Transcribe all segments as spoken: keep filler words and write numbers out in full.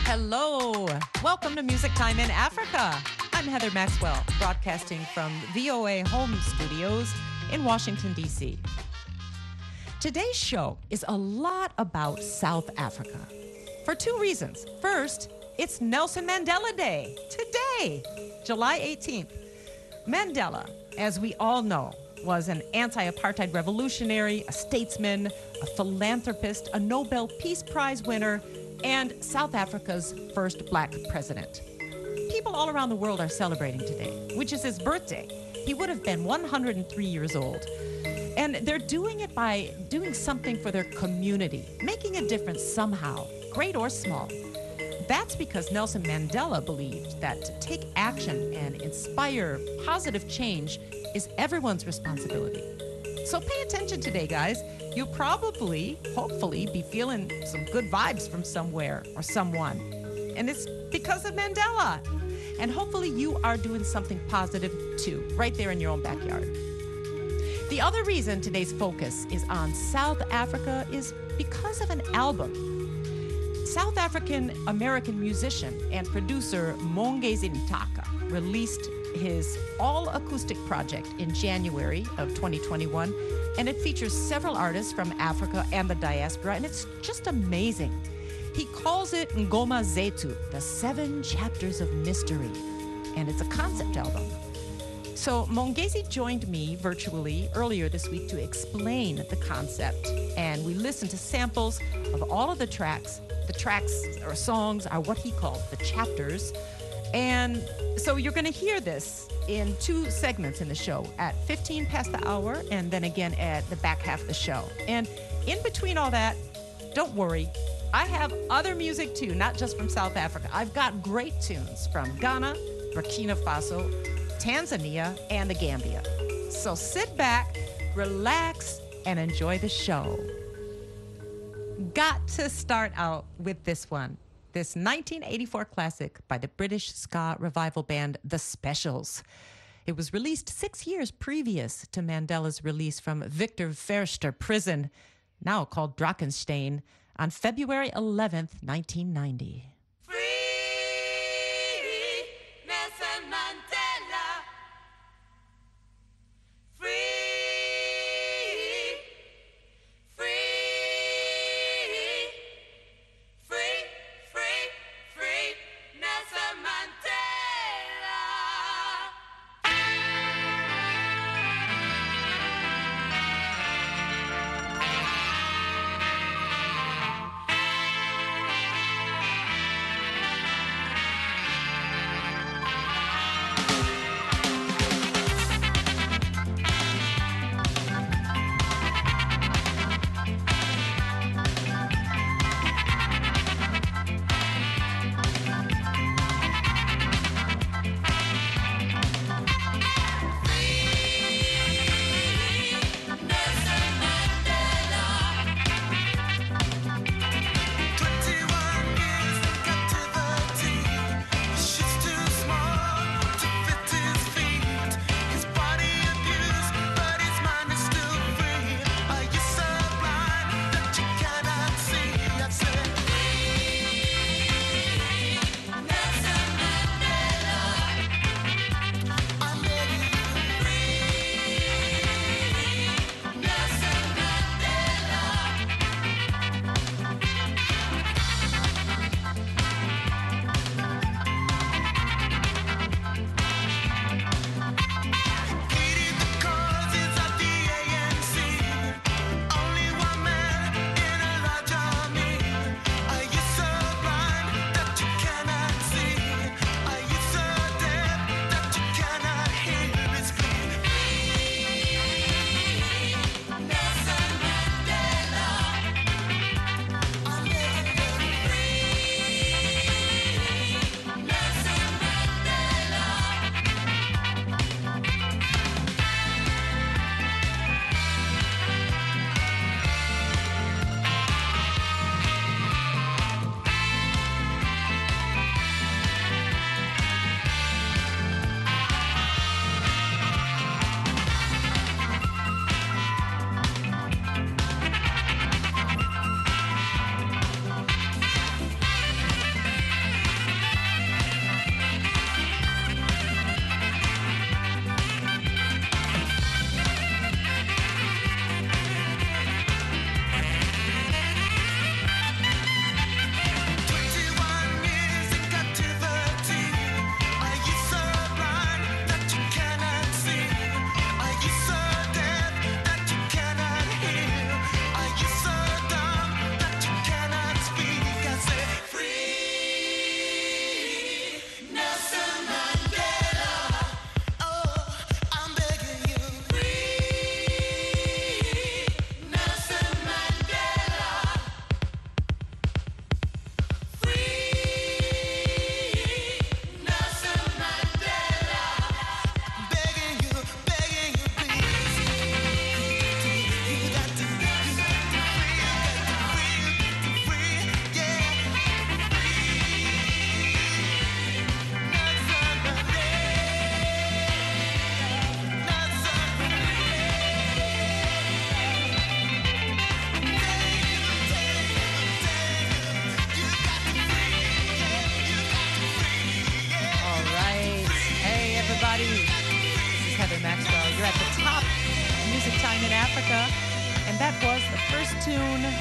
Hello. Welcome to Music Time in Africa. I'm Heather Maxwell, broadcasting from V O A Home Studios in Washington, D C. Today's show is a lot about South Africa for two reasons. First, it's Nelson Mandela Day today, July eighteenth. Mandela, as we all know, was an anti-apartheid revolutionary, a statesman, a philanthropist, a Nobel Peace Prize winner, and South Africa's first black president. People all around the world are celebrating today, which is his birthday. He would have been one hundred three years old. And they're doing it by doing something for their community, making a difference somehow, great or small. That's because Nelson Mandela believed that to take action and inspire positive change is everyone's responsibility. So pay attention today, guys. You'll probably, hopefully, be feeling some good vibes from somewhere or someone. And it's because of Mandela. And hopefully you are doing something positive too, right there in your own backyard. The other reason today's focus is on South Africa is because of an album. South African American musician and producer Mongezi Ntaka released his all-acoustic project in January of twenty twenty-one, and it features several artists from Africa and the diaspora, and it's just amazing. He calls it Ngoma Zethu, the Seven Chapters of Mystery, and it's a concept album. So Mongezi joined me virtually earlier this week to explain the concept, and we listened to samples of all of the tracks. The tracks or songs are what he called the chapters. And so you're going to hear this in two segments in the show, at fifteen past the hour and then again at the back half of the show. And in between all that, don't worry, I have other music too, not just from South Africa. I've got great tunes from Ghana, Burkina Faso, Tanzania, and the Gambia. So sit back, relax, and enjoy the show. Got to start out with this one. This nineteen eighty-four classic by the British ska revival band The Specials. It was released six years previous to Mandela's release from Victor Verster prison, now called Drakensberg, on February eleventh, nineteen ninety.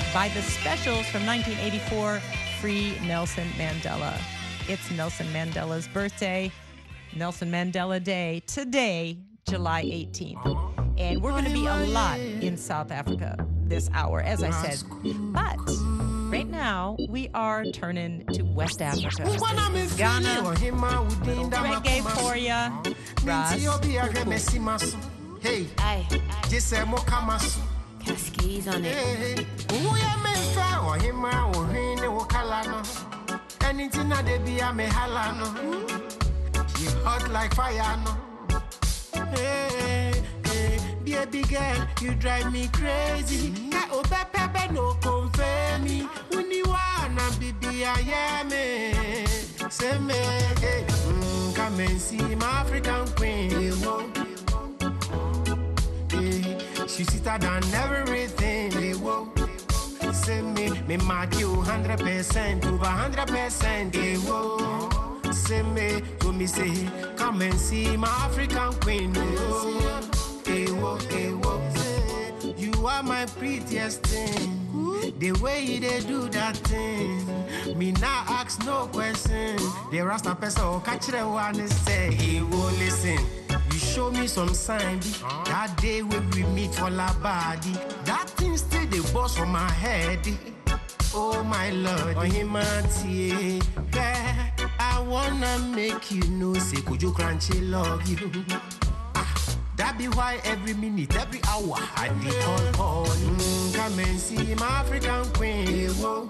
by the Specials from nineteen eighty-four, Free Nelson Mandela. It's Nelson Mandela's birthday, Nelson Mandela Day, today, July eighteenth. And we're going to be a lot in South Africa this hour, as I said. But right now, we are turning to West Africa. This is Ghana. Reggae for ya. Ras. Hey, just say more Kamasu. Cascades on it. Who ya may try or him or him or Kalano. Anything that they be a me halano. You hot like fire, no. Hey, hey, baby girl, you drive me crazy. Ka obe pepe no confirm me. When you wanna be be a yame. Say me, hey, mm, come and see my African queen. Hey, she sweeter than everything. Hey, whoa. Say me, me mark you hundred percent, over hundred percent. Hey, whoa. Say me, so me say, come and see my African queen. Oh, hey, whoa, hey, whoa. You are my prettiest thing. The way they do that thing, me now ask no question. The Rasta person catch the one and say, hey, whoa, listen. You show me some sign that day when we meet for la body. That thing still the boss on my head. Oh my Lord, oh him yeah. I wanna make you know, say could you crunchy love you? Ah, that be why every minute, every hour I dey call on. Mm, come and see my African queen. Whoa.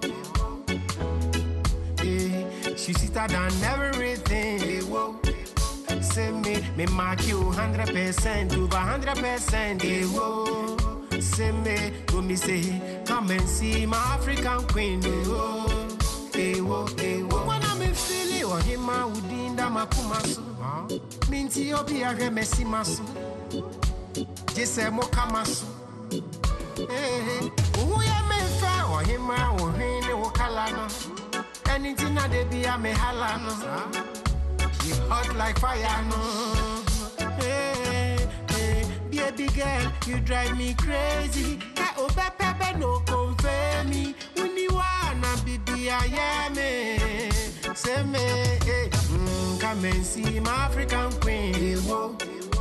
Yeah, she sweeter than everything. Whoa. Say me, me mark you hundred percent, over hundred percent. Whoa. Say me, to me say, come and see my African queen. Whoa. Hey, whoa, hey, whoa. When I'm feeling, or him, I would in the Makumasu. Minty, Obi, I remessi masu. Just say, Mokamasu. Hey, who ya may fair, or him, I will him, or Kalano. Anything that they be, I may halano. You hot like fire, no. Hey, hey, baby girl, you drive me crazy. Ka obe pepe no confirm me. When you wanna be be a yame. Say me, hey, mm, come and see my African queen. Hey, whoa.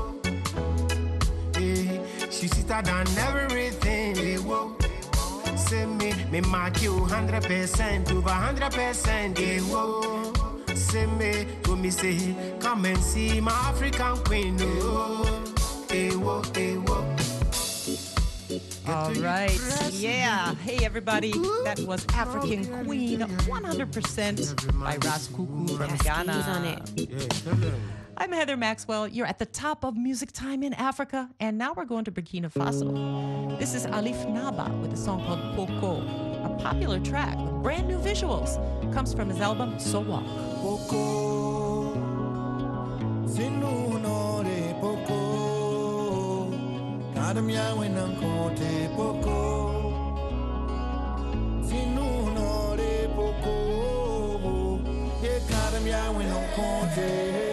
Hey, she sweeter than everything. Hey, whoa. Say me, me mark you hundred percent, over hundred percent. Hey, whoa. Say me, to me say, come and see my African queen. Oh, hey, whoa, hey, whoa. All right, yeah. Hey, everybody. That was African Queen, one hundred percent by Ras Kuku from Ghana. On it. I'm Heather Maxwell. You're at the top of Music Time in Africa, and now we're going to Burkina Faso. This is Alif Naba with a song called Poko, a popular track with brand new visuals. Comes from his album Sowak. Poko, zinu no de poko, kadam ya wenam konte poko, zinu no de poko, ye kadam ya wenam konte.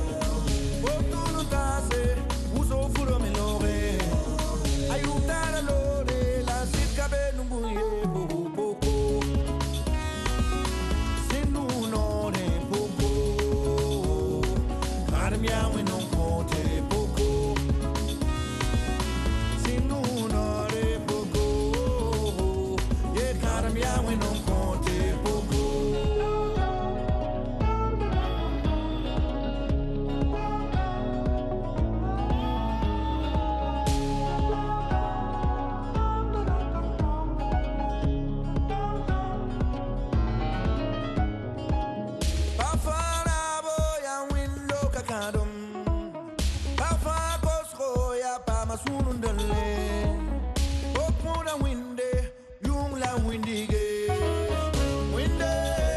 Ayúdalo. funundale. Okuna winde, yung la windige. Winde,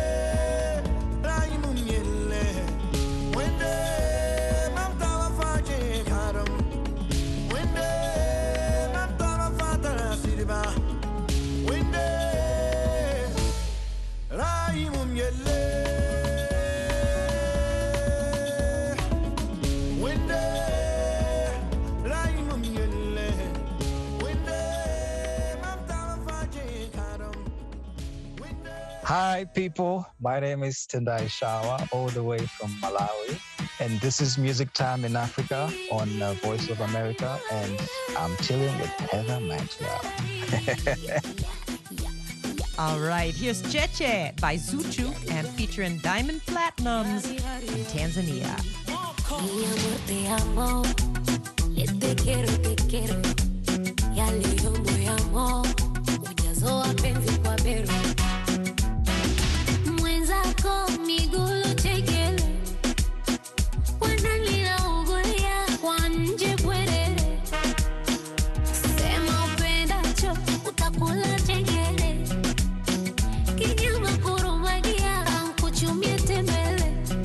raimu miele. Winde, mamtawa faje karam. Winde, mamtawa fatara siriba. Winde, raimu miele. Hi, people. My name is Tendai Shawa, all the way from Malawi. And this is Music Time in Africa on uh, Voice of America. And I'm chilling with Heather Maxwell. All right, here's Cheche by Zuchu and featuring Diamond Platinums in Tanzania. Mi amor, te amo. Te quiero, te quiero. Ya leo moyo ujazo wa penzi kwa bero. Mwenzako migulu chekele. Wanalila ugulia kwa nje bwerere. Sema upendacho utakula chekele. Kinyama kurumagia kuchumie tembele.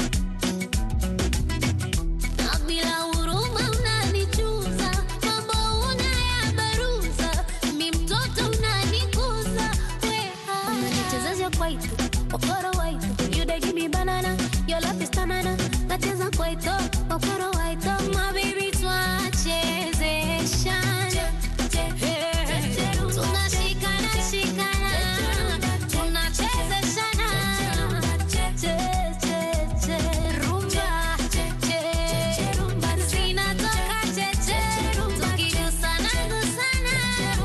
Okoro waito, you dey give me banana. Your love is tanana. Nacheza kwaito, okoro waito, my baby twachezeshana. Tunashikana shikana, tunachezeshana. Rumba, rumba, zinatoka cheche, tukigusana gusana.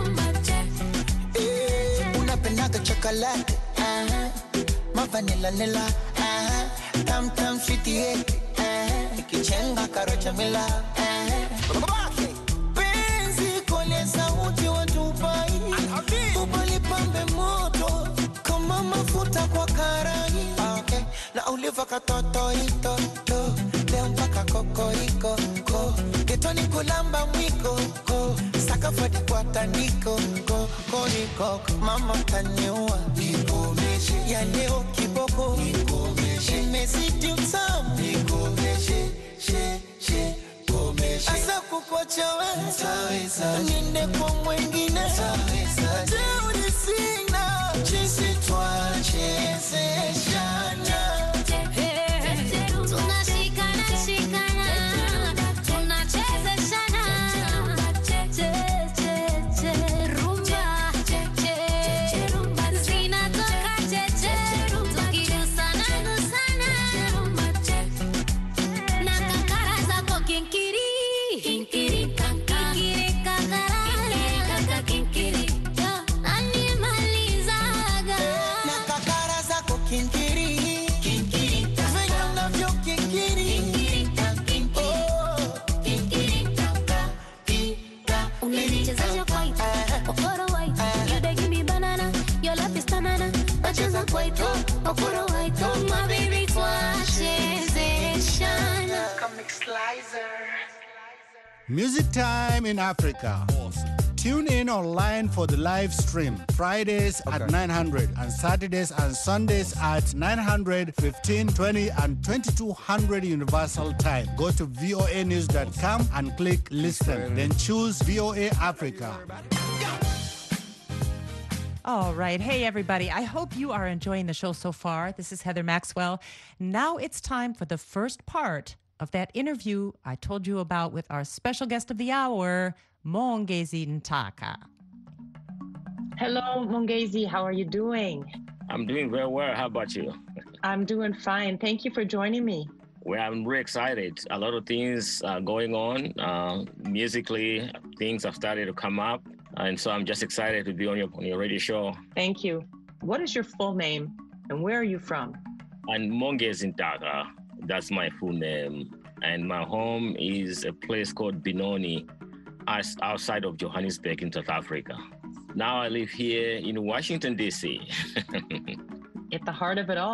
Eh, unapendaga chocolate. Vanilla nilla, ah, tam tam sweetie, ah, ikichenga karocha mila, ah, penzi kole sauti watupai, ubali pambe moto, kama mafuta kwa karai, okay, na uliva katoto ito, to, leo mpaka koko iko, ko, getoni kulamba mwiko, ko, saka fadi kwa taniko, ko, ko niko, mama tanyua, niko meshi, ya leo kiboko, niko meshi, imezidi utamu, niko meshi, she, she, ko meshi, asa kukocha we, taweza, ninde kwa mwengine, taweza, teuri sina, chisi twachezeshana. Music Time in Africa. Awesome. Tune in online for the live stream Fridays okay. at nine hundred and Saturdays and Sundays at nine hundred, fifteen, twenty and twenty-two hundred Universal Time. Go to V O A news dot com and click listen. Then choose V O A Africa. All right. Hey, everybody. I hope you are enjoying the show so far. This is Heather Maxwell. Now it's time for the first part of that interview I told you about with our special guest of the hour, Mongezi Ntaka. Hello, Mongezi. How are you doing? I'm doing very well. How about you? I'm doing fine. Thank you for joining me. Well, I'm really excited. A lot of things are going on. Uh, musically, things have started to come up. And so I'm just excited to be on your, on your radio show. Thank you. What is your full name and where are you from? I'm Mongezi Ntaka. That's my full name. And my home is a place called Benoni, outside of Johannesburg in South Africa. Now I live here in Washington, D C At the heart of it all.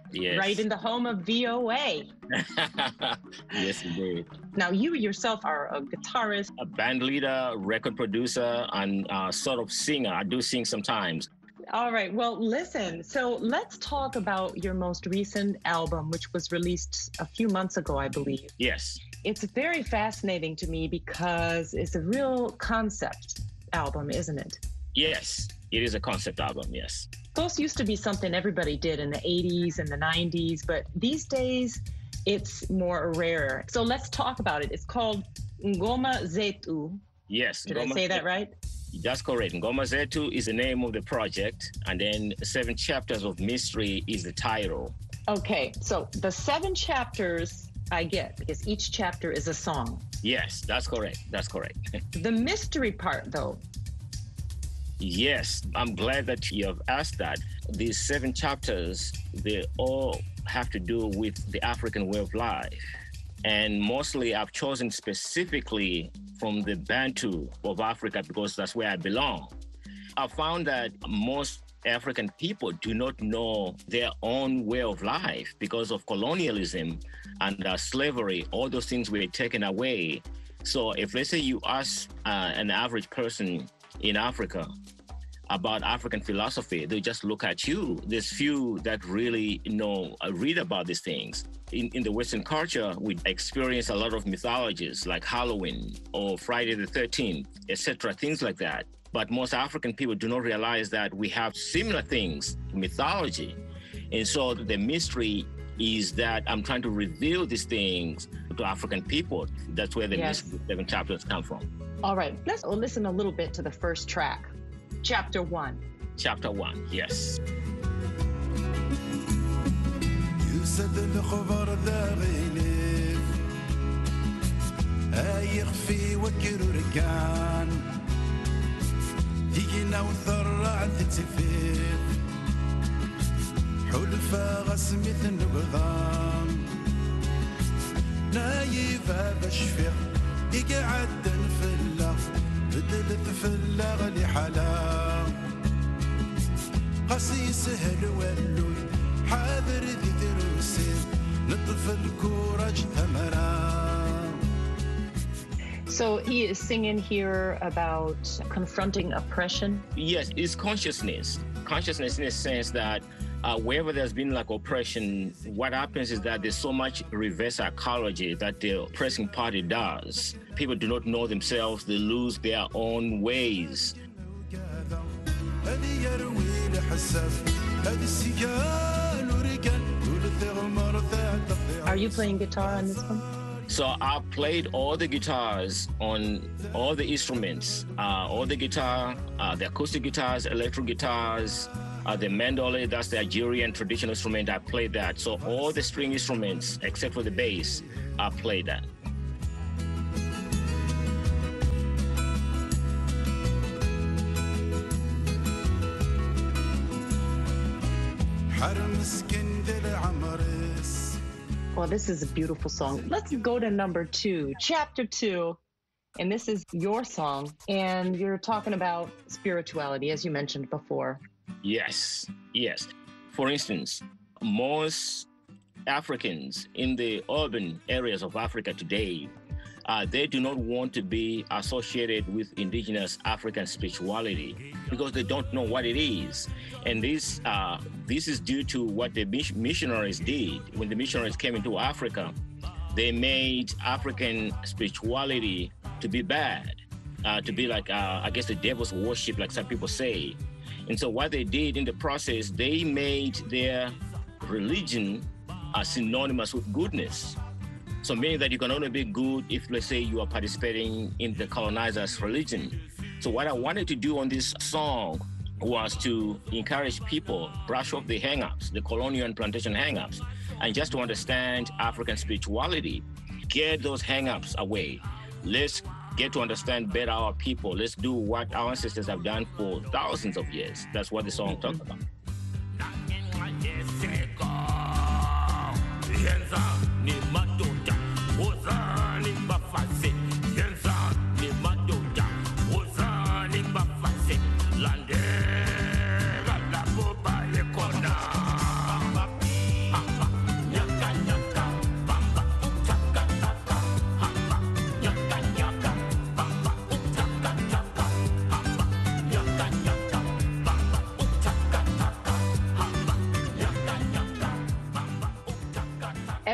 Yes. Right in the home of V O A. Yes, indeed. Now, you yourself are a guitarist, a band leader, record producer, and uh, sort of singer. I do sing sometimes. All right. Well, listen. So let's talk about your most recent album, which was released a few months ago, I believe. Yes. It's very fascinating to me because it's a real concept album, isn't it? Yes, it is a concept album, yes. Those used to be something everybody did in the eighties and the nineties, but these days it's more rare. So let's talk about it. It's called Ngoma Zetu. Yes. Did Ngoma I say that right? That's correct. Ngoma Zetu is the name of the project, and then Seven Chapters of Mystery is the title. Okay, so the seven chapters I get, because each chapter is a song. Yes, that's correct. That's correct. The mystery part, though. Yes, I'm glad that you have asked that. These seven chapters, they all have to do with the African way of life. And mostly I've chosen specifically from the Bantu of Africa because that's where I belong. I found that most African people do not know their own way of life because of colonialism and uh, slavery. All those things were taken away. So if, let's say, you ask uh, an average person in Africa about African philosophy, they just look at you. There's few that really you know uh, read about these things. In, in the Western culture, we experience a lot of mythologies like Halloween or Friday the thirteenth, et cetera, things like that. But most African people do not realize that we have similar things, mythology. And so the mystery is that I'm trying to reveal these things to African people. That's where the Yes. mystery seven chapters come from. All right, let's listen a little bit to the first track, chapter one. Chapter one, yes. يسد الخبر ذا غيلف يخفي وكر ركان يجينا وثرع تتفيف حلفا غسمة النبضان نايف بشفق يقعد نفلا بدل تفلا غلي حلا قاسي سهل ولوي حاضر ذي دروسي نطف الكورج ثمرا. So he is singing here about confronting oppression. Yes, it's consciousness. Consciousness in the sense that uh, wherever there's been like oppression, what happens is that there's so much reverse psychology that the oppressing party does. People do not know themselves, they lose their own ways. Are you playing guitar on this one? So I played all the guitars on all the instruments, uh, all the guitar, uh, the acoustic guitars, electric guitars, uh, the mandolin, that's the Nigerian traditional instrument, I played that. So all the string instruments, except for the bass, I played that. Well, this is a beautiful song. Let's go to number two, chapter two. And this is your song. And you're talking about spirituality, as you mentioned before. Yes, yes. For instance, most Africans in the urban areas of Africa today, uh, they do not want to be associated with indigenous African spirituality because they don't know what it is. And this uh, this is due to what the missionaries did. When the missionaries came into Africa, they made African spirituality to be bad, uh, to be like, uh, I guess, the devil's worship, like some people say. And so what they did in the process, they made their religion uh, synonymous with goodness. So meaning that you can only be good if, let's say, you are participating in the colonizer's religion. So what I wanted to do on this song was to encourage people, brush off the hang-ups, the colonial and plantation hang-ups, and just to understand African spirituality, get those hang-ups away. Let's get to understand better our people. Let's do what our ancestors have done for thousands of years. That's what the song mm-hmm. talks about.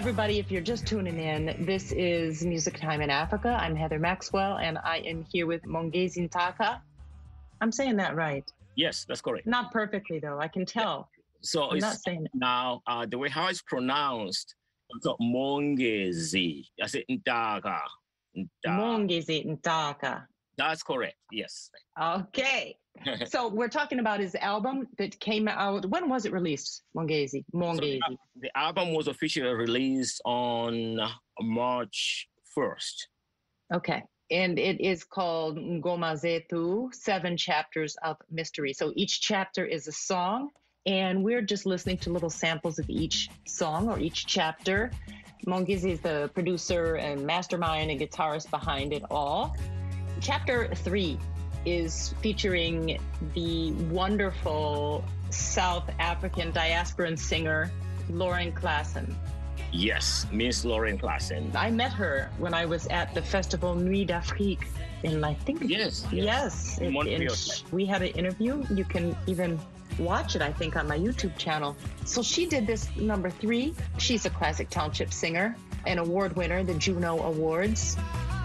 everybody, if you're just tuning in, this is Music Time in Africa. I'm Heather Maxwell, and I am here with Mongezi Ntaka. I'm saying that right. Yes, that's correct. Not perfectly, though. I can tell. So I'm it's not saying it. now uh, the way how it's pronounced. So Mongezi. I said Ntaka. Ntaka. Mongezi Ntaka. That's correct. Yes. Okay. So we're talking about his album that came out. When was it released? Mongezi. Mongezi. So the, the album was officially released on March first. Okay. And it is called Ngoma Zetu, Seven Chapters of Mystery. So each chapter is a song, and we're just listening to little samples of each song or each chapter. Mongezi is the producer and mastermind and guitarist behind it all. Chapter three is featuring the wonderful South African diasporan singer, Lauren Klassen. Yes, Miss Lauren Klassen. I met her when I was at the festival Nuit d'Afrique in, I think. Yes. Yes. In it, Montreal. sh- we had an interview. You can even watch it, I think, on my YouTube channel. So she did this number three. She's a classic township singer, an award winner, the Juno Awards.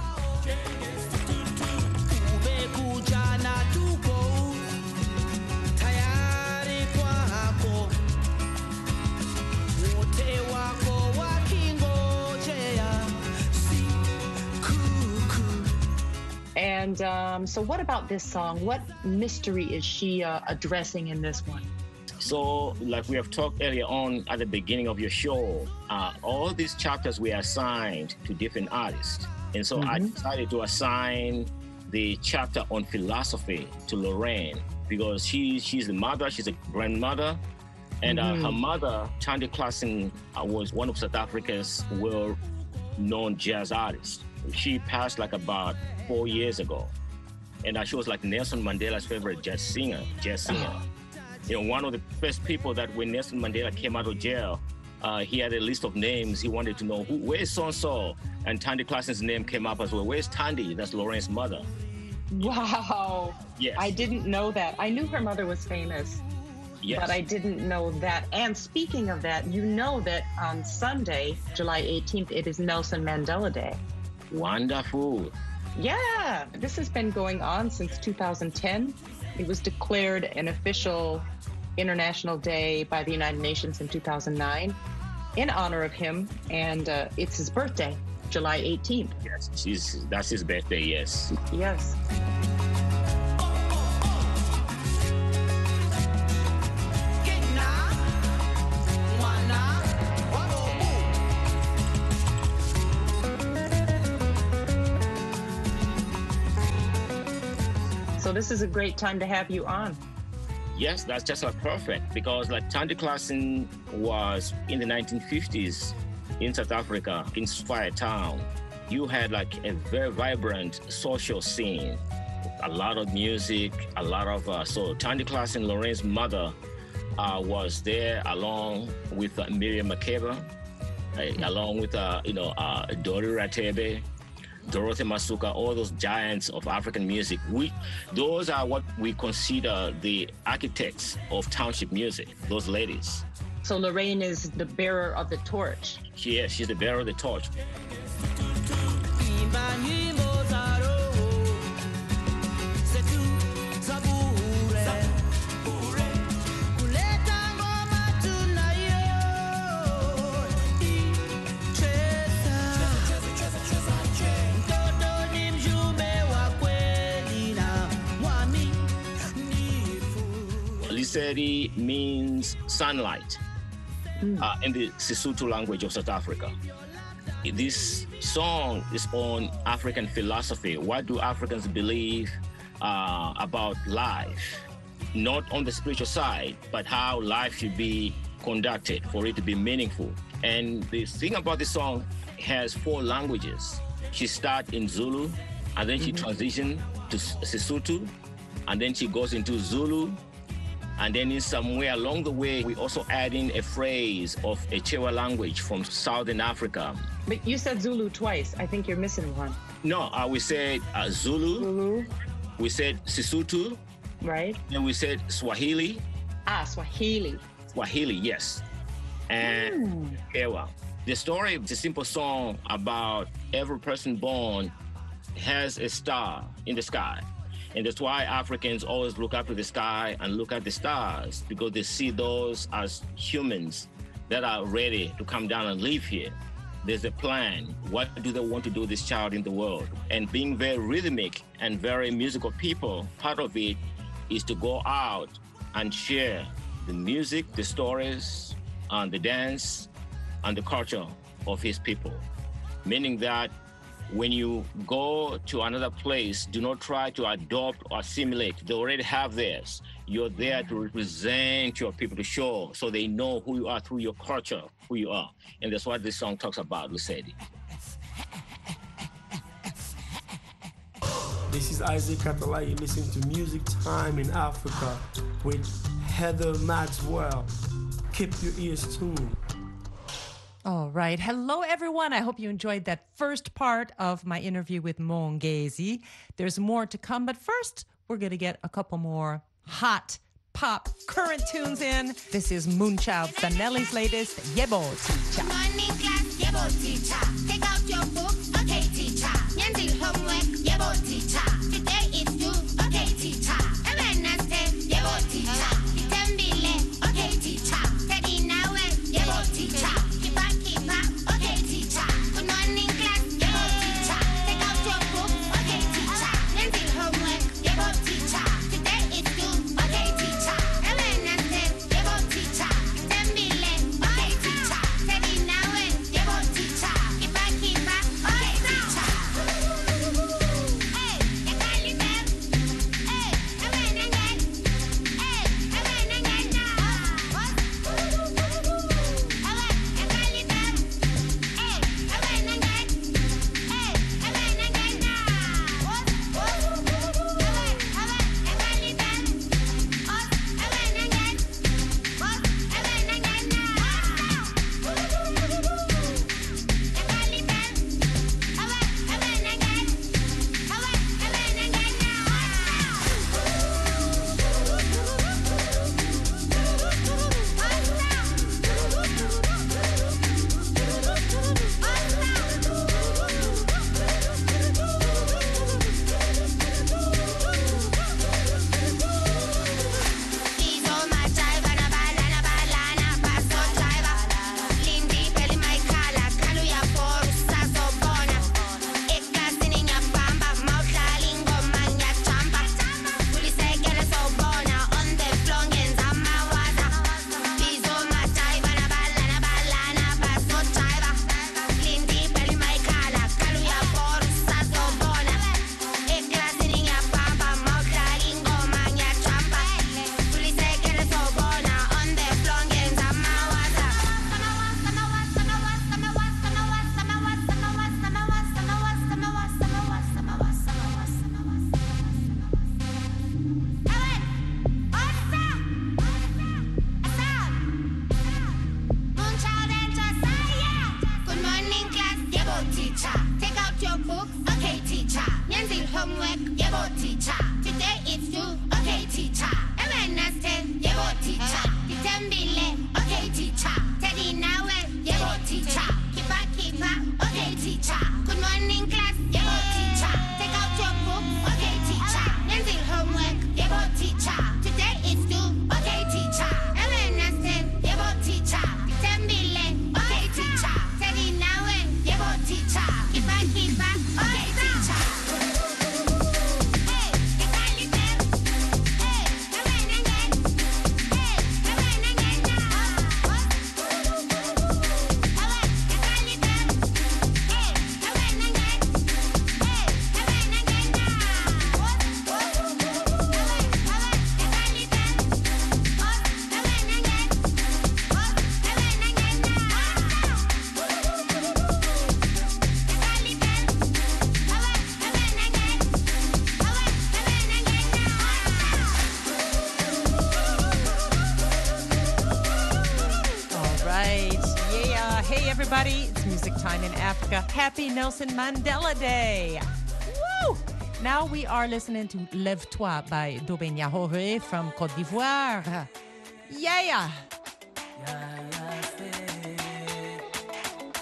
And um, so what about this song? What mystery is she uh, addressing in this one? So, like we have talked earlier on at the beginning of your show, uh, all these chapters were assigned to different artists. And so mm-hmm. I decided to assign the chapter on philosophy to Lorraine because she, she's the mother, she's a grandmother. And mm-hmm. uh, her mother, Thandi Klassen, uh, was one of South Africa's well-known jazz artists. She passed like about four years ago. And uh, she was like Nelson Mandela's favorite jazz singer, jazz singer. Oh. You know, one of the first people that when Nelson Mandela came out of jail, uh, he had a list of names. He wanted to know, who, where's so-and-so? And Thandi Klassen's name came up as well. Where's Thandi? That's Lorraine's mother. Wow. Yes. I didn't know that. I knew her mother was famous. Yes. But I didn't know that. And speaking of that, you know that on Sunday, July eighteenth, it is Nelson Mandela Day. Wonderful. Yeah, this has been going on since two thousand ten. It was declared an official International Day by the United Nations in two thousand nine in honor of him. And uh, it's his birthday, July eighteenth. Yes, she's, that's his birthday, yes. Yes. So this is a great time to have you on. Yes, that's just like perfect because like Thandi Klassen was in the nineteen fifties in South Africa, in Spire Town. You had like a very vibrant social scene, a lot of music, a lot of, uh, so Thandi Klassen, Lorraine's mother, uh, was there along with uh, Miriam Makeba, uh, along with, uh, you know, uh, Dori Ratebe, Dorothy Masuka, all those giants of African music. We, those are what we consider the architects of township music, those ladies. So Lorraine is the bearer of the torch. She is, she's the bearer of the torch. Liseri means sunlight mm. uh, in the Sesotho language of South Africa. This song is on African philosophy. What do Africans believe uh, about life? Not on the spiritual side, but how life should be conducted for it to be meaningful. And the thing about this song has four languages. She starts in Zulu, and then she mm-hmm. transitions to Sesotho, and then she goes into Zulu, and then in somewhere along the way, we also add in a phrase of a Chewa language from Southern Africa. But you said Zulu twice. I think you're missing one. No, uh, we said uh, Zulu. Zulu. We said Sesotho. Right. And we said Swahili. Ah, Swahili. Swahili, yes. And mm. Ewa. The story is a simple song about every person born has a star in the sky. And that's why Africans always look up to the sky and look at the stars, because they see those as humans that are ready to come down and live here. There's a plan. What do they want to do with this child in the world? And being very rhythmic and very musical people, part of it is to go out and share the music, the stories, and the dance, and the culture of his people. Meaning that when you go to another place, do not try to adopt or assimilate. They already have theirs. You're there to represent your people, to show so they know who you are through your culture, who you are. And that's what this song talks about, Lusedi. This is Isaac Katala. You listen to Music Time in Africa with Heather Maxwell. Keep your ears tuned. All right. Hello, everyone. I hope you enjoyed that first part of my interview with Mongezi. There's more to come, but first, we're going to get a couple more hot pop current tunes in. This is Moonchild Sanelli's latest, Yebo Teacher. Morning class, Yebo Teacher. Take out your books, okay, teacher. Yanzi homework, Yebo Teacher. Today is due, okay, teacher. Wednesday, Yebo Teacher. Itembile, okay, teacher. Teddy Nawe, Yebo Teacher. everybody. It's Music Time in Africa. Happy Nelson Mandela Day. Woo! Now we are listening to Lève-toi by Dobé Niahoré from Côte d'Ivoire. Yeah!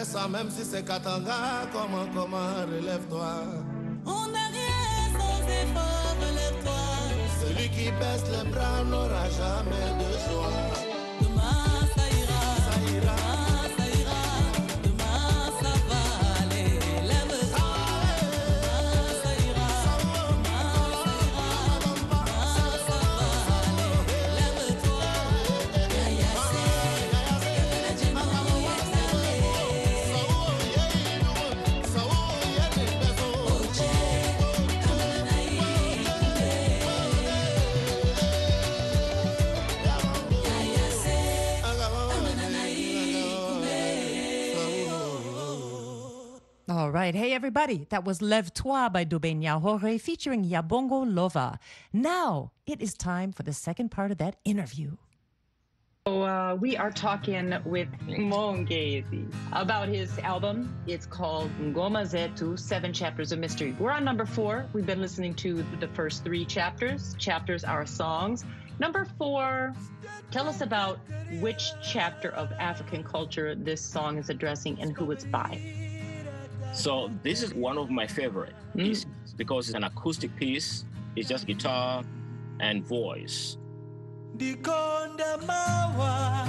ça, même si c'est Katanga. Comment, comment, relève-toi. On n'a rien sans effort, relève-toi. Celui qui baisse les bras n'aura jamais de joie. Demain ça ira, Ça ira. demain ça ira, demain ça va aller. Lève-toi. Demain ça ira, demain ça ira, demain ça va aller. Lève-toi. Yaya se, yaya jema oyetale. Oche, amana na ikumbe. Yaya se, amana na ikumbe. All right. Hey, everybody. That was Lève-toi by Dubé Nyahore featuring Yabongo Lova. Now it is time for the second part of that interview. So uh, we are talking with Mongezi about his album. It's called Ngoma Zetu, Seven Chapters of Mystery. We're on number four. We've been listening to the first three chapters. Chapters are songs. Number four, tell us about which chapter of African culture this song is addressing and who it's by. So this is one of my favorite pieces because it's an acoustic piece. It's just guitar and voice. Ndikonda mawa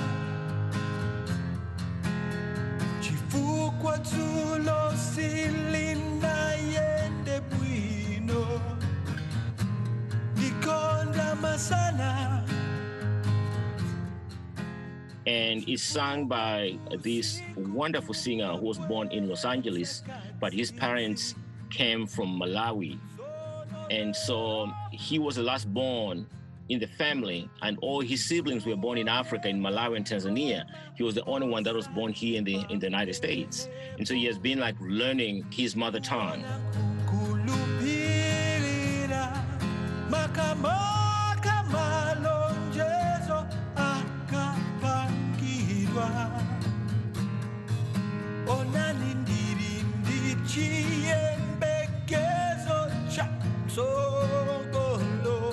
chifukwa tulo silinda yende bwino Ndikonda masana And it's sung by this wonderful singer who was born in Los Angeles, but his parents came from Malawi. And so he was the last born in the family, and all his siblings were born in Africa, in Malawi and Tanzania. He was the only one that was born here in the in the United States. And so he has been like learning his mother tongue. kulupirira makamaka malonjezo akapangirwa onani ndiri ndichiyembekezo cha sogolo.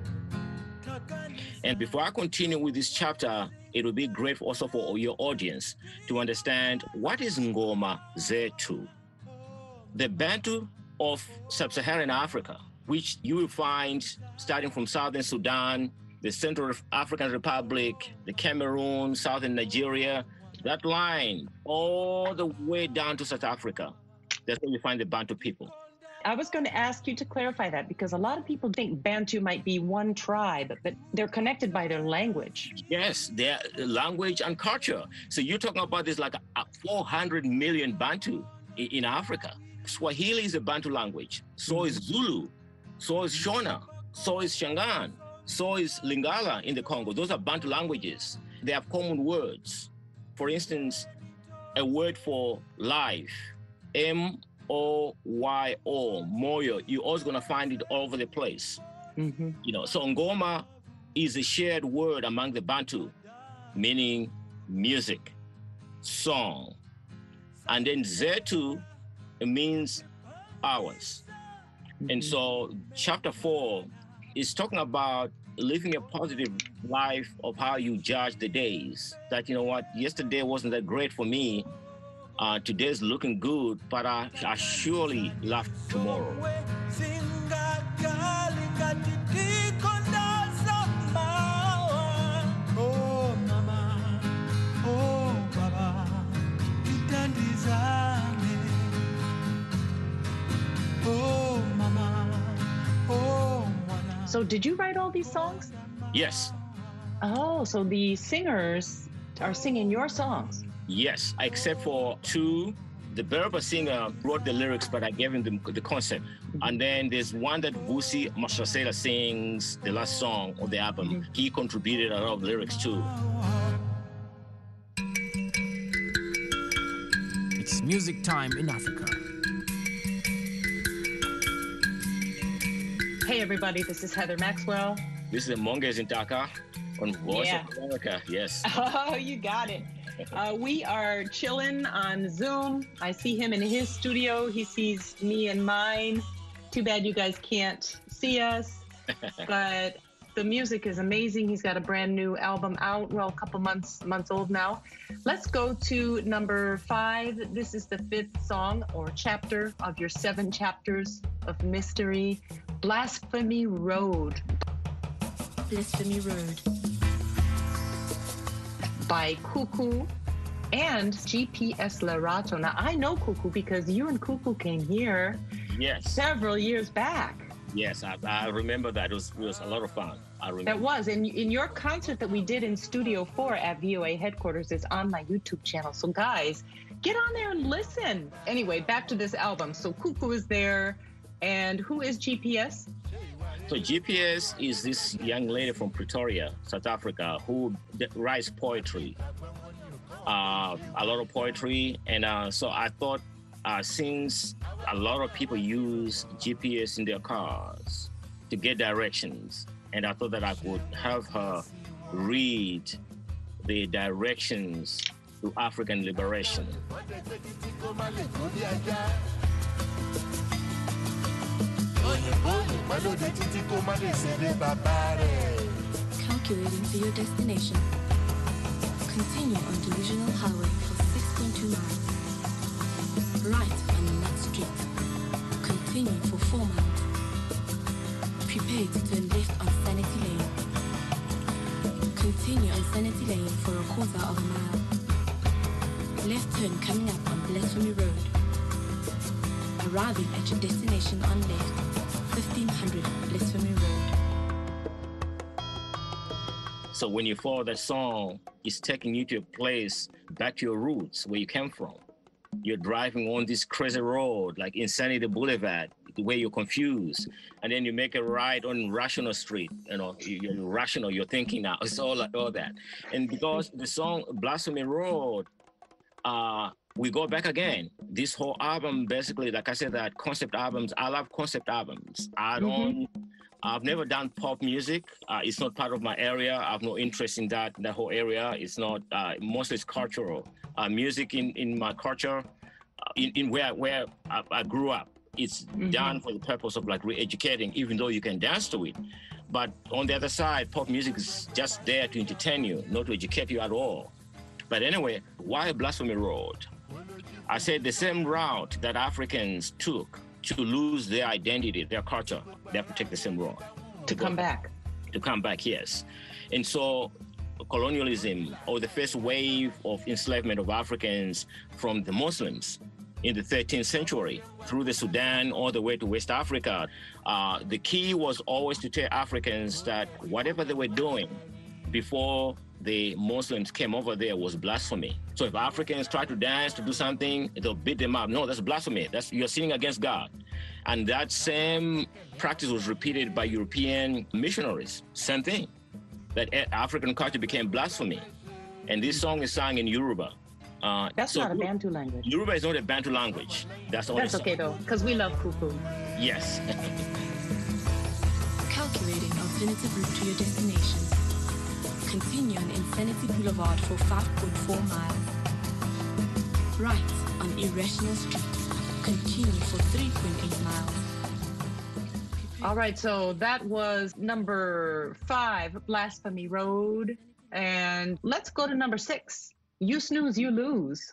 And before I continue with this chapter, it will be great also for your audience to understand what is Ngoma Zetu. The Bantu of Sub-Saharan Africa, which you will find starting from Southern Sudan, the Central African Republic, the Cameroon, Southern Nigeria, that line all the way down to South Africa. That's where you find the Bantu people. I was going to ask you to clarify that because a lot of people think Bantu might be one tribe, but they're connected by their language. Yes, their language and culture. So you're talking about this like a four hundred million Bantu in, in Africa. Swahili is a Bantu language. So is Zulu. So is Shona. So is Shangaan. So is Lingala in the Congo. Those are Bantu languages. They have common words. For instance, a word for life, M O Y O, Moyo. You're always going to find it all over the place. Mm-hmm. You know, so Ngoma is a shared word among the Bantu, meaning music, song. And then Zetu means hours. Mm-hmm. And so chapter four is talking about living a positive life of how you judge the days. That, you know what, yesterday wasn't that great for me. Uh, today's looking good, but I, I surely laugh tomorrow. Oh, mama, oh, baba, itandizane. Oh, mama, oh, mwana. So did you write all these songs? Yes. Oh, so the singers are singing your songs. Yes, except for two. The Berber singer wrote the lyrics, but I gave him the, the concept. Mm-hmm. And then there's one that Vusi Mashasela sings, the last song of the album. Mm-hmm. He contributed a lot of lyrics too. It's music time in Africa. Hey everybody, this is Heather Maxwell. This is Mongezi Ntaka on Voice Yeah. of America, yes. Oh, you got it. Uh, we are chilling on Zoom. I see him in his studio. He sees me in mine. Too bad you guys can't see us. But The music is amazing. He's got a brand new album out, well, a couple months months old now. Let's go to number five. This is the fifth song or chapter of your seven chapters of mystery, Blasphemy Road. Blasphemy Road. By Cuckoo and G P S Larato. Now, I know Cuckoo because you and Cuckoo came here yes. several years back. Yes, I, I remember that. It was, it was a lot of fun. I remember. That was. And in your concert that we did in Studio four at V O A headquarters is on my YouTube channel. So, guys, get on there and listen. Anyway, back to this album. So, Cuckoo is there. And who is G P S? So, G P S is this young lady from Pretoria, South Africa, who writes poetry. Uh, a lot of poetry. And uh, so I thought, Uh, since a lot of people use G P S in their cars to get directions, and I thought that I could have her read the directions to African liberation. Calculating for your destination. Continue on Divisional Highway for six point two miles. Right on the next street. Continue for four miles. Prepare to turn left on Sanity Lane. Continue on Sanity Lane for a quarter of a mile. Left turn coming up on Blasphemy Road. Arriving at your destination on left, fifteen hundred Blasphemy Road. So when you follow that song, it's taking you to a place back to your roots, where you came from. You're driving on this crazy road, like Insanity Boulevard, where you're confused. And then you make a right on Rational Street. You know, you're rational, you're thinking now. It's all like all that. And because the song Blasphemy Road, uh, we go back again. This whole album, basically, like I said, that concept albums, I love concept albums. I don't, mm-hmm. I've never done pop music. Uh, it's not part of my area. I have no interest in that, that whole area. It's not, uh, mostly it's cultural. Uh, music in, in my culture, uh, in, in where where I, I grew up, it's mm-hmm. done for the purpose of like re-educating, even though you can dance to it. But on the other side, pop music is just there to entertain you, not to educate you at all. But anyway, why Blasphemy Road? I said the same route that Africans took to lose their identity, their culture, they have to take the same road. To, to come back. To come back, yes. And so colonialism, or the first wave of enslavement of Africans from the Muslims in the thirteenth century through the Sudan all the way to West Africa. Uh, the key was always to tell Africans that whatever they were doing before the Muslims came over there was blasphemy. So if Africans try to dance, to do something, they'll beat them up. No, that's blasphemy. That's, you're sinning against God. And that same practice was repeated by European missionaries. Same thing. That African culture became blasphemy. And this song is sung in Yoruba. Uh, That's so not a Bantu language. Yoruba is not a Bantu language. That's all. That's okay though, because we love Cuckoo. Yes. Calculating alternative route to your destination. Continue on Insanity Boulevard for five point four miles. Right on Irrational Street. Continue for three point eight miles. All right, so that was number five, Blasphemy Road. And let's go to number six, You Snooze, You Lose.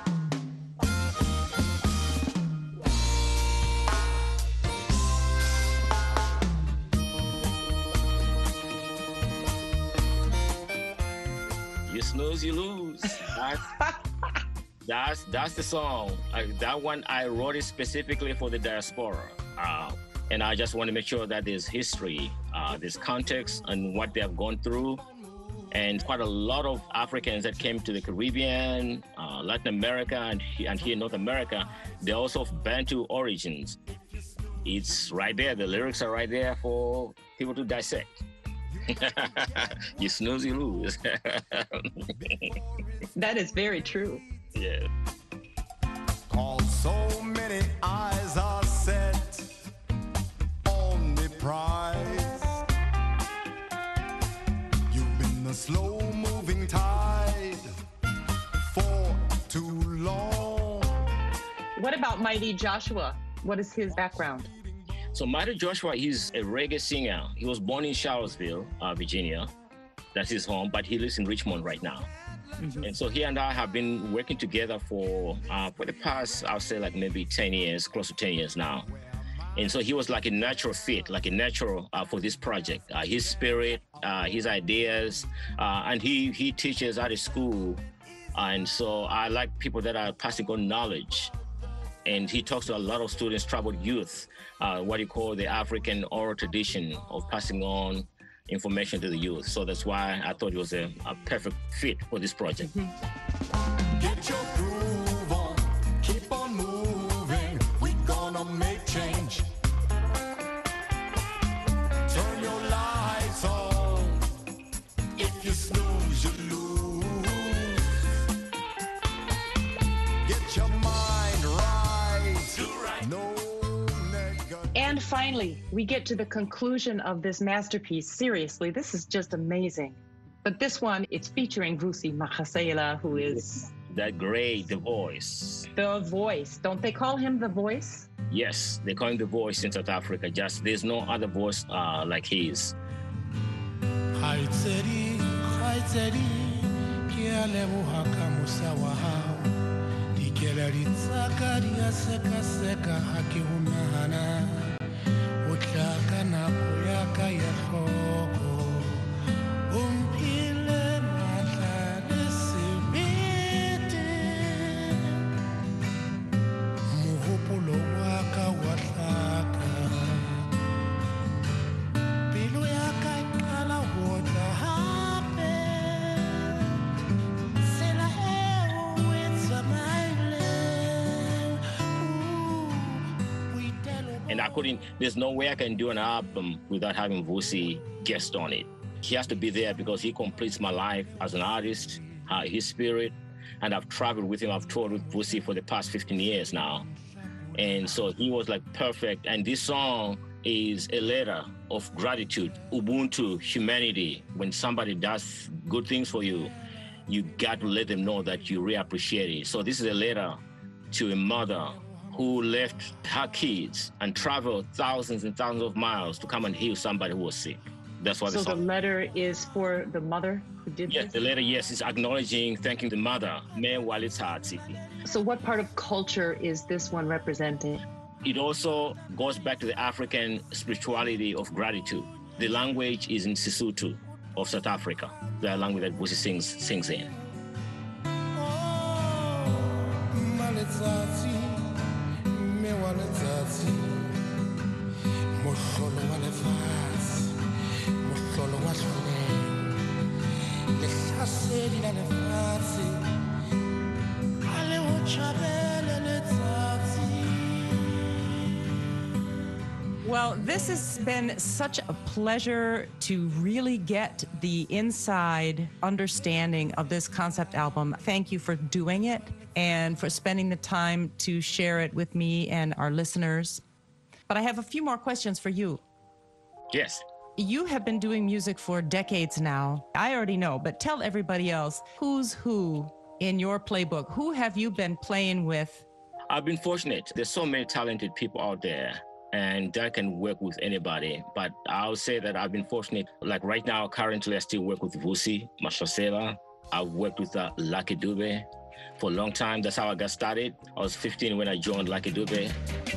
You snooze, you lose. That's, that's, that's the song. I, that one, I wrote it specifically for the diaspora. Uh, And I just want to make sure that there's history, uh, there's context and what they have gone through. And quite a lot of Africans that came to the Caribbean, uh, Latin America, and, and here in North America, they're also of Bantu origins. It's right there. The lyrics are right there for people to dissect. You snooze, you lose. That is very true. Yeah. Cause so many eyes are set on the prize. You've been the slow-moving tide for too long. What about Mighty Joshua? What is his background? So Mighty Joshua, he's a reggae singer. He was born in Charlottesville, uh, Virginia. That's his home, but he lives in Richmond right now. Mm-hmm. And so he and I have been working together for uh, for the past, I'll say like maybe ten years, close to ten years now. And so he was like a natural fit, like a natural uh, for this project. Uh, his spirit, uh, his ideas, uh, and he he teaches at a school. And so I like people that are passing on knowledge. And he talks to a lot of students, troubled youth, uh, what you call the African oral tradition of passing on information to the youth. So that's why I thought it was a, a perfect fit for this project. Mm-hmm. Get your groove on, keep on moving, we gonna make change. Turn your lights on, if you snooze, you lose. Get your mind right, right. No. And finally, we get to the conclusion of this masterpiece. Seriously, this is just amazing. But this one, it's featuring Vusi Makgasela, who is... That great, the voice. The voice. Don't they call him the voice? Yes, they call him the voice in South Africa. Just there's no other voice uh, like his. And I couldn't, there's no way I can do an album without having Vusi guest on it. He has to be there because he completes my life as an artist, uh, his spirit. And I've traveled with him, I've toured with Vusi for the past fifteen years now. And so he was like perfect. And this song is a letter of gratitude, Ubuntu, humanity. When somebody does good things for you, you got to let them know that you really appreciate it. So this is a letter to a mother who left her kids and traveled thousands and thousands of miles to come and heal somebody who was sick. That's what so the song. So the letter is for the mother who did yes, this? the letter, yes, is acknowledging, thanking the mother. So what part of culture is this one representing? It also goes back to the African spirituality of gratitude. The language is in Sesotho of South Africa, the language that Vusi sings, sings in. Well, this has been such a pleasure to really get the inside understanding of this concept album. Thank you for doing it and for spending the time to share it with me and our listeners. But I have a few more questions for you. Yes. You have been doing music for decades now. I already know, but tell everybody else, who's who in your playbook? Who have you been playing with? I've been fortunate. There's so many talented people out there, and that can work with anybody. But I'll say that I've been fortunate. Like right now, currently, I still work with Vusi Makgasela. I've worked with uh, Lucky Dube for a long time. That's how I got started. I was fifteen when I joined Lucky Dube.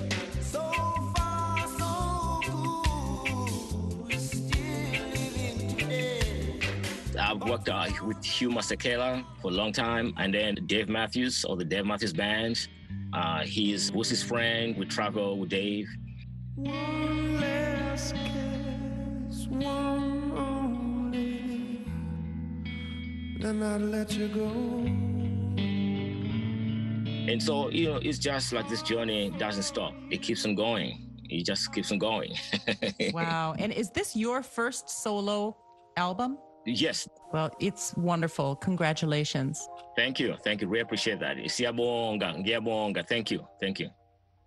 I've worked uh, with Hugh Masekela for a long time, and then Dave Matthews, or the Dave Matthews Band. Uh, he's Vusi's friend. We travel with Dave. One last kiss, one only, then I'll let you go. And so, you know, it's just like this journey doesn't stop. It keeps on going. It just keeps on going. Wow. And is this your first solo album? Yes. Well, it's wonderful. Congratulations. Thank you. Thank you. Really appreciate that. Siyabonga, ngiyabonga. Thank you. Thank you.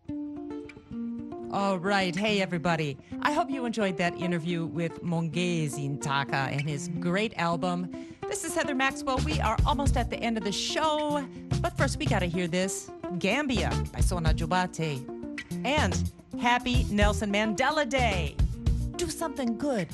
All right. Hey, everybody. I hope you enjoyed that interview with Mongezi Ntaka and his great album. This is Heather Maxwell. We are almost at the end of the show. But first, we got to hear this. Gambia by Sona Jobate. And Happy Nelson Mandela Day. Do something good.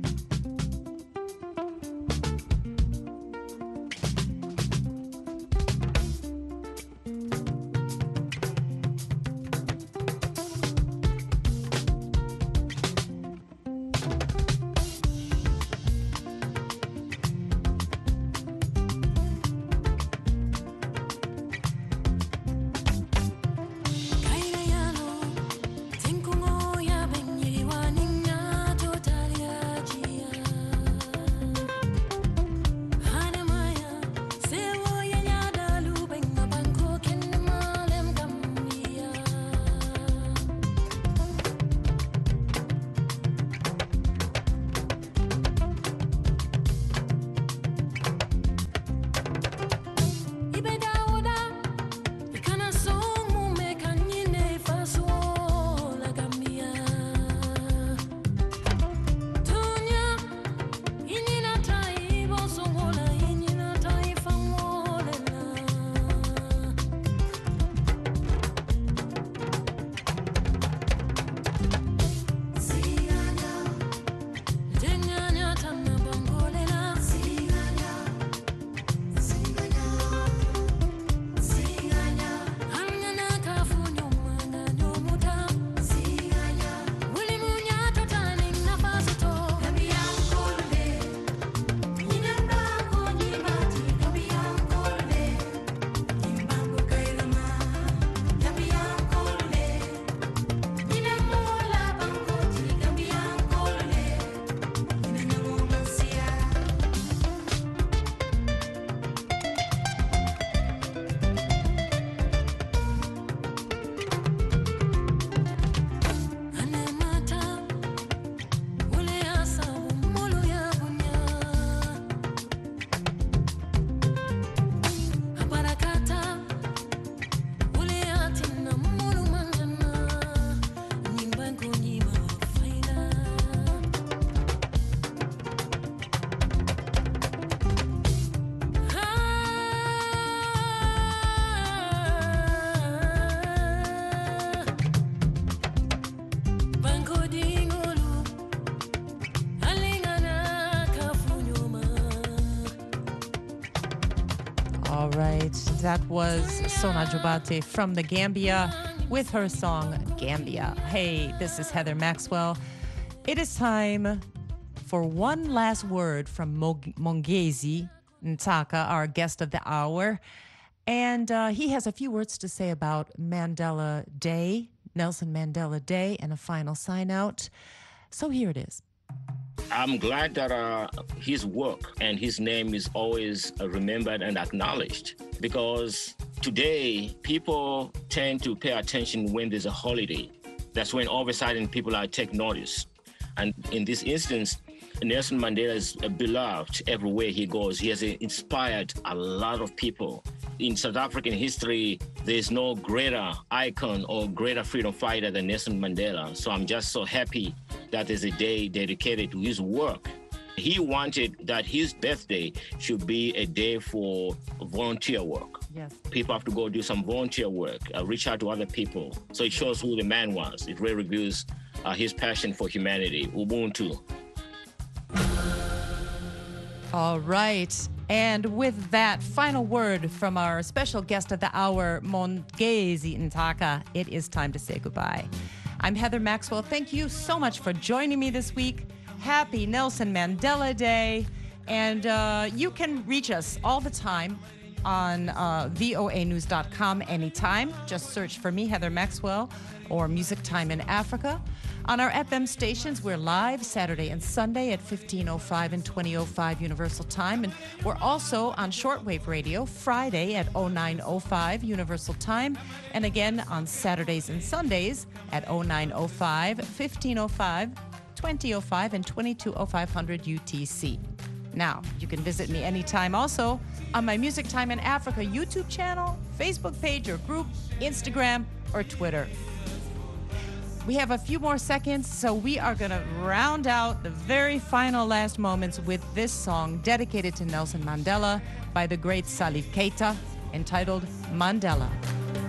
All right, that was Sona Jobate from the Gambia with her song Gambia. Hey, this is Heather Maxwell. It is time for one last word from Mongezi Ntaka, our guest of the hour. And uh, he has a few words to say about Mandela Day, Nelson Mandela Day, and a final sign out. So here it is. I'm glad that uh, his work and his name is always uh, remembered and acknowledged, because today people tend to pay attention when there's a holiday. That's when all of a sudden people are take notice. And in this instance, Nelson Mandela is beloved everywhere he goes. He has inspired a lot of people. In South African history, there's no greater icon or greater freedom fighter than Nelson Mandela. So I'm just so happy that there's a day dedicated to his work. He wanted that his birthday should be a day for volunteer work. Yes. People have to go do some volunteer work, uh, reach out to other people. So it shows who the man was. It really reveals uh, his passion for humanity. Ubuntu. All right. And with that final word from our special guest of the hour, Mongezi Ntaka, it is time to say goodbye. I'm Heather Maxwell. Thank you so much for joining me this week. Happy Nelson Mandela Day. And uh, you can reach us all the time on uh, V O A news dot com anytime. Just search for me, Heather Maxwell, or Music Time in Africa. On our F M stations, we're live Saturday and Sunday at fifteen oh five and twenty oh five Universal Time. And we're also on shortwave radio Friday at oh nine oh five Universal Time. And again on Saturdays and Sundays at oh nine oh five, fifteen oh five, twenty oh five, and twenty-two oh five hundred U T C. Now, you can visit me anytime also on my Music Time in Africa YouTube channel, Facebook page or group, Instagram, or Twitter. We have a few more seconds, so we are going to round out the very final last moments with this song dedicated to Nelson Mandela by the great Salif Keita, entitled Mandela.